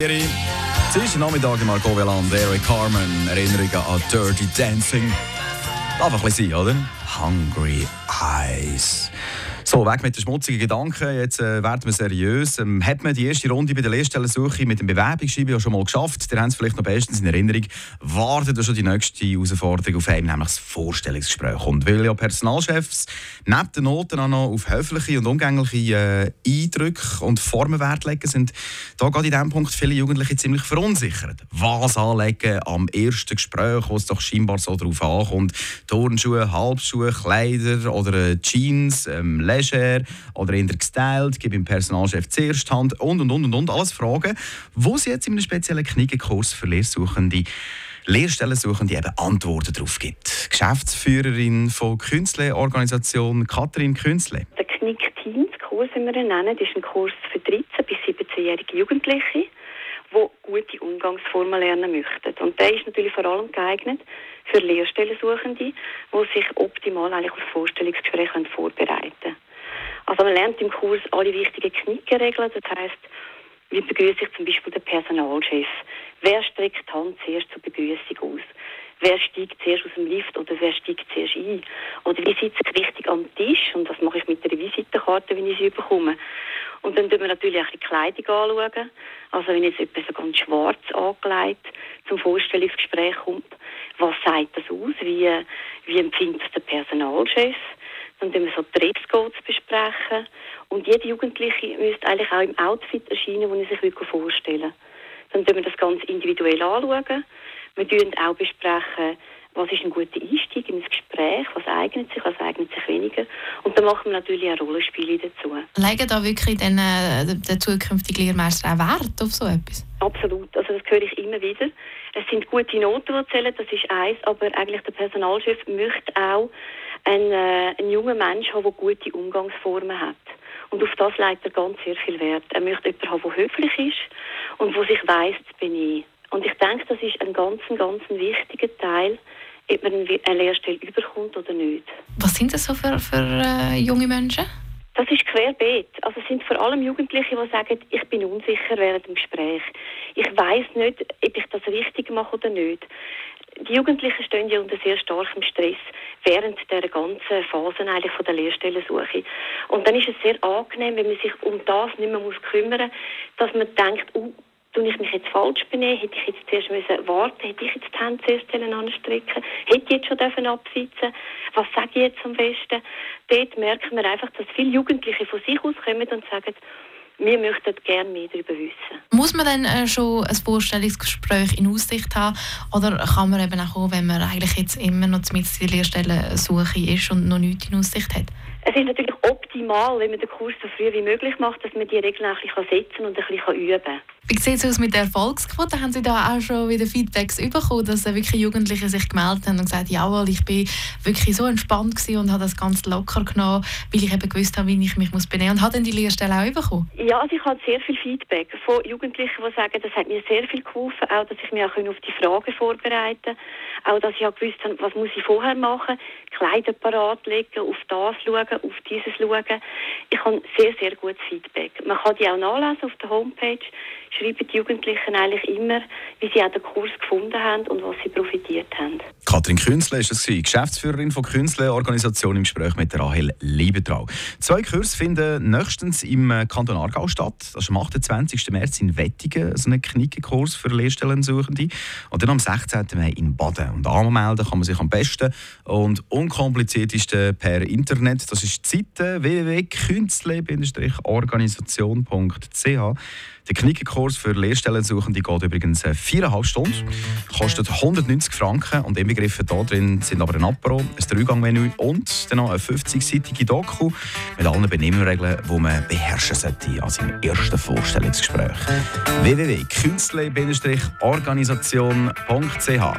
Es ist Nachmittag im Marco-Veland, Eric Carmen, Erinnerungen an Dirty Dancing. Darf ein bisschen sein, oder? Hungry Eyes. So, weg mit den schmutzigen Gedanken. Jetzt werden wir seriös. Hat man die erste Runde bei der Lehrstellensuche mit dem Bewerbungsschreiben ja schon mal geschafft? Ihr habt es vielleicht noch bestens in Erinnerung. Wartet schon die nächste Herausforderung auf einen, nämlich das Vorstellungsgespräch. Und weil ja Personalchefs neben den Noten auch noch auf höfliche und umgängliche Eindrücke und Formen Wert legen, sind da gerade in diesem Punkt viele Jugendliche ziemlich verunsichert. Was anlegen am ersten Gespräch, wo es doch scheinbar so darauf ankommt? Turnschuhe, Halbschuhe, Kleider oder Jeans, Leger oder eher gestylt, gebe dem Personalchef zuerst Hand und. Alles Fragen, wo sie jetzt in einem speziellen Knigenkurs für Lehrstellensuchende eben Antworten darauf gibt. Geschäftsführerin von Künstlerorganisation Katrin Künzle. Der Knick-Teens-Kurs, wie wir ihn nennen, ist ein Kurs für 13- bis 17-jährige Jugendliche, die gute Umgangsformen lernen möchten. Und der ist natürlich vor allem geeignet für Lehrstellensuchende, die sich optimal eigentlich auf Vorstellungsgespräche vorbereiten können. Also man lernt im Kurs alle wichtigen Knickenregeln. Das heisst, wie begrüße ich zum Beispiel den Personalchef? Wer streckt die Hand zuerst zur Begrüßung aus? Wer steigt zuerst aus dem Lift oder wer steigt zuerst ein? Oder wie sitze ich richtig am Tisch? Und das mache ich mit der Visitenkarte, wenn ich sie bekomme. Und dann schauen wir natürlich auch die Kleidung anschauen. Also wenn jetzt jemand so ganz schwarz angelegt zum Vorstellungsgespräch kommt, was sagt das aus? Wie empfindet das der Personalchef? Dann wir so Dresscodes besprechen. Und jede Jugendliche müsste eigentlich auch im Outfit erscheinen, das sie sich vorstellen will. Dann schauen wir das ganz individuell anschauen. Wir besprechen auch, was ist ein guter Einstieg ins Gespräch, was eignet sich weniger. Und dann machen wir natürlich auch Rollenspiele dazu. Legen da wirklich der zukünftige Lehrmeister auch Wert auf so etwas? Absolut, also das höre ich immer wieder. Es sind gute Noten, die zählen, das ist eins, aber eigentlich der Personalchef möchte auch einen jungen Menschen haben, der gute Umgangsformen hat. Und auf das legt er ganz sehr viel Wert. Er möchte jemanden haben, der höflich ist und der sich weiss zu benehmen. Und ich denke, das ist ein ganz wichtiger Teil, ob man eine Lehrstelle überkommt oder nicht. Was sind das so für junge Menschen? Das ist querbeet. Also es sind vor allem Jugendliche, die sagen, ich bin unsicher während dem Gespräch. Ich weiss nicht, ob ich das richtig mache oder nicht. Die Jugendlichen stehen ja unter sehr starkem Stress während der ganzen Phase eigentlich von der Lehrstellensuche. Und dann ist es sehr angenehm, wenn man sich um das nicht mehr kümmern muss, dass man denkt, tue ich mich jetzt falsch benehmen? Hätte ich jetzt zuerst warten? Hätte ich jetzt die Hände zuerst anstrecken? Hätte ich jetzt schon absitzen? Was sage ich jetzt am besten? Dort merkt man einfach, dass viele Jugendliche von sich aus kommen und sagen, wir möchten gerne mehr darüber wissen. Muss man dann schon ein Vorstellungsgespräch in Aussicht haben? Oder kann man eben auch kommen, wenn man eigentlich jetzt immer noch mit der Lehrstellensuche ist und noch nichts in Aussicht hat? Es ist natürlich optimal, wenn man den Kurs so früh wie möglich macht, dass man die Regeln ein bisschen setzen und ein bisschen üben kann. Wie sieht es aus mit der Erfolgsquote? Haben Sie da auch schon wieder Feedbacks bekommen, dass wirklich Jugendliche sich gemeldet haben und gesagt, jawohl, ich bin wirklich so entspannt gewesen und habe das ganz locker genommen, weil ich eben gewusst habe, wie ich mich benehmen muss. Und hat denn die Lehrstelle auch bekommen? Ja, also ich habe sehr viel Feedback von Jugendlichen, die sagen, das hat mir sehr viel geholfen, auch dass ich mich auch auf die Fragen vorbereiten konnte, auch dass ich auch gewusst habe, was muss ich vorher machen, Kleider parat legen, auf das schauen, auf dieses schauen. Ich habe sehr gutes Feedback. Man kann die auch nachlesen auf der Homepage. Schreiben die Jugendlichen eigentlich immer, wie sie auch den Kurs gefunden haben und was sie profitiert haben. Katrin Künzle war es, Geschäftsführerin von Künstlerorganisation im Gespräch mit Rahel Liebentrau. 2 Kurse finden nächstens im Kanton Aargau statt. Das ist am 28. März in Wettingen, so ein Knickekurs für Lehrstellensuchende. Und dann am 16. Mai in Baden. Und anmelden kann man sich am besten und unkompliziertesten per Internet. Das ist die Seite www.künzle-organisation.ch. Der Knickekurs für Lehrstellensuchende geht übrigens 4,5 Stunden, kostet 190 Franken und inbegriffen da drin sind aber ein Apero, ein 3-Gang-Menü und dann noch eine 50-seitige Doku mit allen Benimmregeln, die man beherrschen sollte an seinem ersten Vorstellungsgespräch. www.künzle-organisation.ch